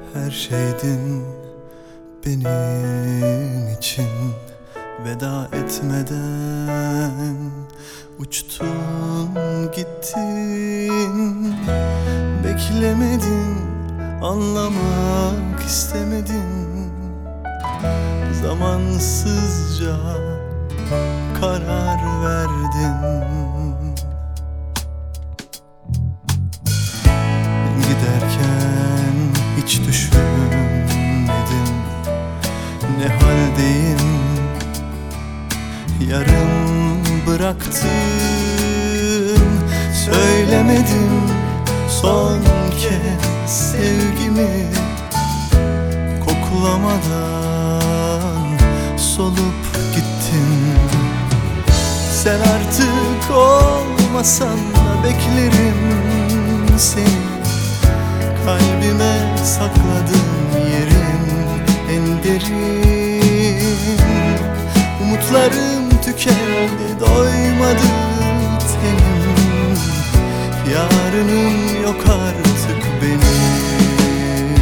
Her şeydin benim için. Veda etmeden uçtun gittin. Beklemedin, anlamak istemedin. Zamansızca karar verdin. Giderken hiç düşünmedim ne haldeyim. Yarım bıraktın, söylemedim son kez sevgimi. Koklamadan solup gittin. Sen artık olmasan da beklerim seni. Kalbime sakladığım yerin en derin. Umutlarım tükendi, doymadı tenim. Yarınım yok artık benim.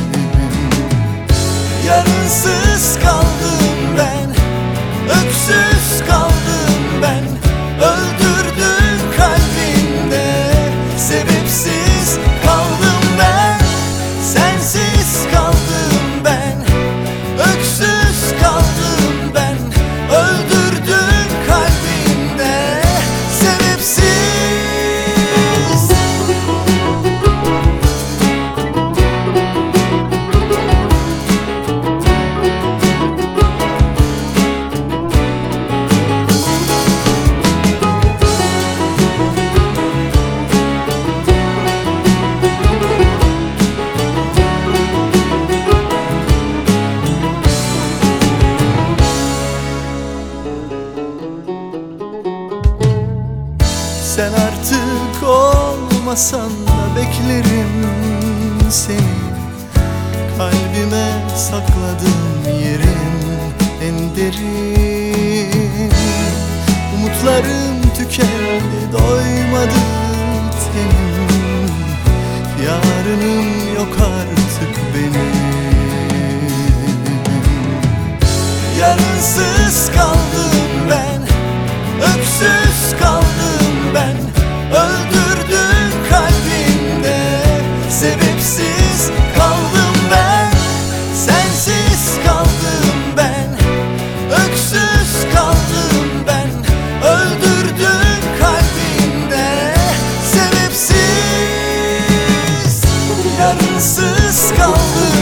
Yarınsız kaldım ben, öksüz kaldım ben. Öldürdün kalbimde, sebepsiz kaldım ben. Sensiz kaldım ben, öksüz kaldım ben. Öldürdün kalbimde, sebepsiz. Sen artık olmasan da beklerim seni. Kalbime sakladığım yerin en derin. Umutlarım tükendi, doymadı tenim. Yarınım yok artık benim. Yarınsız kaldım ben, öksüz kaldım ben. Öldürdün kalbimde, sebepsiz kaldım ben. Sensiz kaldım ben, öksüz kaldım ben. Öldürdün kalbimde, sebepsiz. Yarınsız kaldım